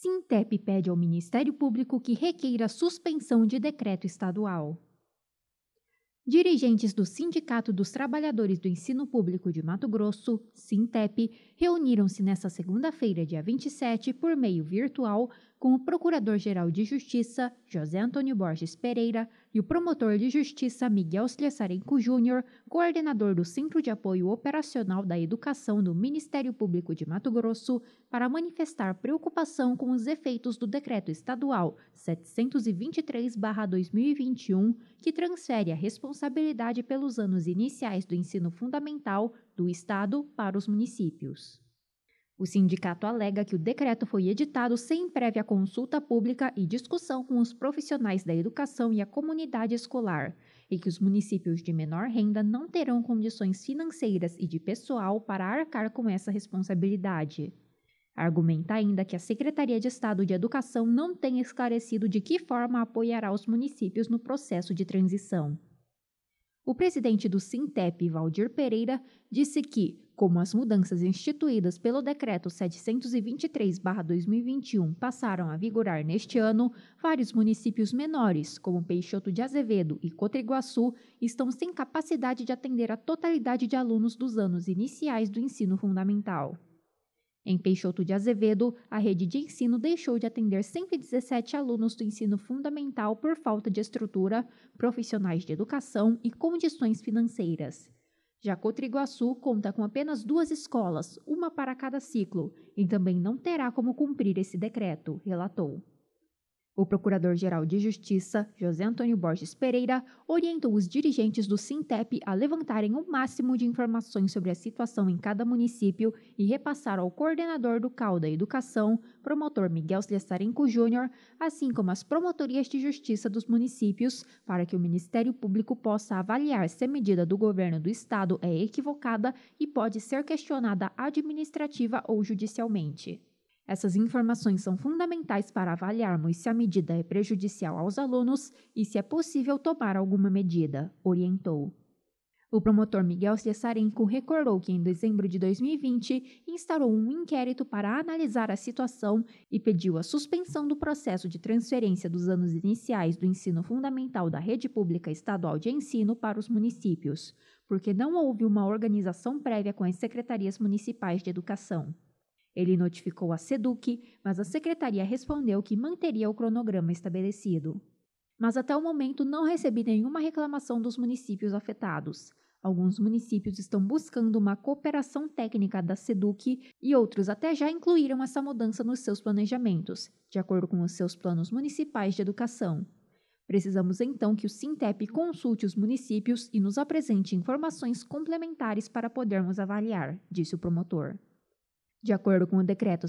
Sintep pede ao Ministério Público que requeira suspensão de decreto estadual. Dirigentes do Sindicato dos Trabalhadores do Ensino Público de Mato Grosso, Sintep, reuniram-se nesta segunda-feira, dia 27, por meio virtual, com o Procurador-Geral de Justiça, José Antônio Borges Pereira, e o Promotor de Justiça, Miguel Slessarenko Júnior, coordenador do Centro de Apoio Operacional da Educação do Ministério Público de Mato Grosso, para manifestar preocupação com os efeitos do Decreto Estadual 723/2021, que transfere a responsabilidade pelos anos iniciais do ensino fundamental do Estado para os municípios. O sindicato alega que o decreto foi editado sem prévia consulta pública e discussão com os profissionais da educação e a comunidade escolar, e que os municípios de menor renda não terão condições financeiras e de pessoal para arcar com essa responsabilidade. Argumenta ainda que a Secretaria de Estado de Educação não tem esclarecido de que forma apoiará os municípios no processo de transição. O presidente do Sintep, Valdir Pereira, disse que, como as mudanças instituídas pelo Decreto 723/2021 passaram a vigorar neste ano, vários municípios menores, como Peixoto de Azevedo e Cotriguaçu, estão sem capacidade de atender a totalidade de alunos dos anos iniciais do ensino fundamental. Em Peixoto de Azevedo, a rede de ensino deixou de atender 117 alunos do ensino fundamental por falta de estrutura, profissionais de educação e condições financeiras. Já Cotriguaçu conta com apenas 2 escolas, uma para cada ciclo, e também não terá como cumprir esse decreto, relatou. O Procurador-Geral de Justiça, José Antônio Borges Pereira, orientou os dirigentes do Sintep a levantarem o máximo de informações sobre a situação em cada município e repassar ao coordenador do CAU da Educação, promotor Miguel Slessarenko Júnior, assim como as promotorias de justiça dos municípios, para que o Ministério Público possa avaliar se a medida do governo do Estado é equivocada e pode ser questionada administrativa ou judicialmente. Essas informações são fundamentais para avaliarmos se a medida é prejudicial aos alunos e se é possível tomar alguma medida, orientou. O promotor Miguel Slessarenko recordou que em dezembro de 2020 instaurou um inquérito para analisar a situação e pediu a suspensão do processo de transferência dos anos iniciais do ensino fundamental da rede pública estadual de ensino para os municípios, porque não houve uma organização prévia com as secretarias municipais de educação. Ele notificou a SEDUC, mas a secretaria respondeu que manteria o cronograma estabelecido. Mas até o momento não recebi nenhuma reclamação dos municípios afetados. Alguns municípios estão buscando uma cooperação técnica da SEDUC e outros até já incluíram essa mudança nos seus planejamentos, de acordo com os seus planos municipais de educação. Precisamos então que o Sintep consulte os municípios e nos apresente informações complementares para podermos avaliar, disse o promotor. De acordo com o Decreto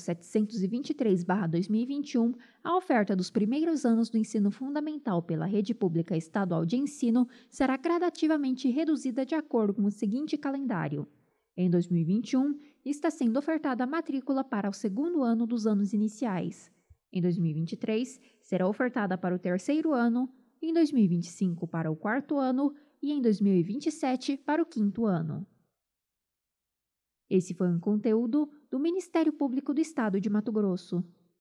723/2021, a oferta dos primeiros anos do ensino fundamental pela Rede Pública Estadual de Ensino será gradativamente reduzida de acordo com o seguinte calendário. Em 2021, está sendo ofertada a matrícula para o segundo ano dos anos iniciais. Em 2023, será ofertada para o terceiro ano, em 2025 para o quarto ano e em 2027 para o quinto ano. Esse foi um conteúdo do Ministério Público do Estado de Mato Grosso.